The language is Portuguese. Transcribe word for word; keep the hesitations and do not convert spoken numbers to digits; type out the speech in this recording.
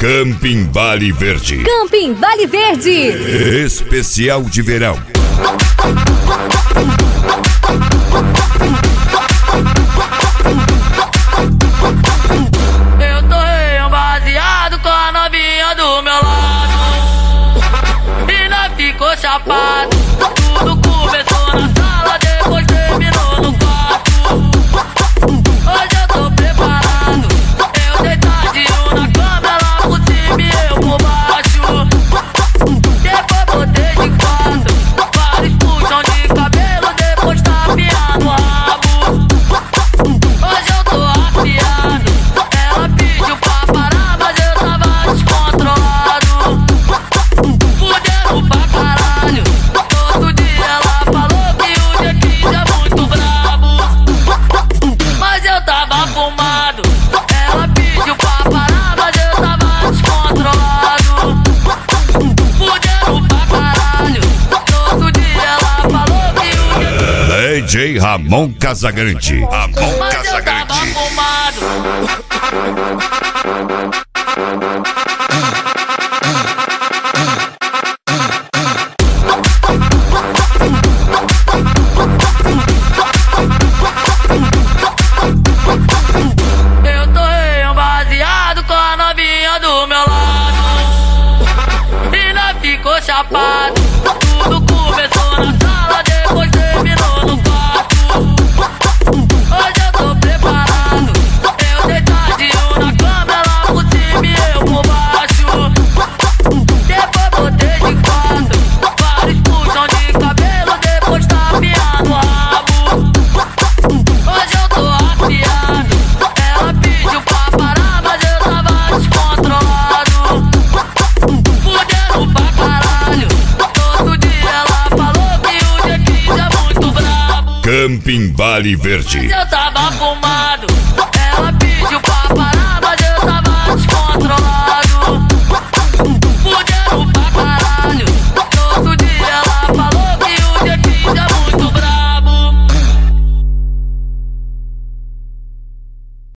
Camping Vale Verde. Camping Vale Verde. Especial de verão. Eu tô em um baseado com a novinha do meu lado e nós ficou chapado. Tudo começou na sala, depois terminou no quarto. Hoje eu tô preparado, eu deitadinho na cama, ela por cima e eu por baixo. Depois botei de quatro, vários puxão de cabelo, depois tapinha no rabo. Hoje eu tô afiado, ela pediu pra parar, mas eu tava descontrolado. Fudendo pra caralho, todo dia ela falou que o dia quinze é muito brabo. Mas eu tava fumado, ela pediu pra parar, mas eu tava descontrolado. Fudendo pra caralho, todo dia ela falou que o dia D J Ramon Casagrande. Ramon Mas eu tava Casagrande. fumado. Eu tô em um baseado com a novinha do meu lado e nós ficou chapado. Tudo começou na sala, depois terminou no quarto. Hoje eu tô preparado, eu deitadinho na cama, ela por cima e eu por baixo. Depois botei de quatro, vários puxão de cabelo, depois tapinha no rabo. Hoje eu tô afiado, ela pediu pra parar, mas eu tava descontrolado. Fudendo pra caralho, todo dia ela falou que o dia quinze é muito brabo. Camping Vale Verde. Mas eu tava fumado.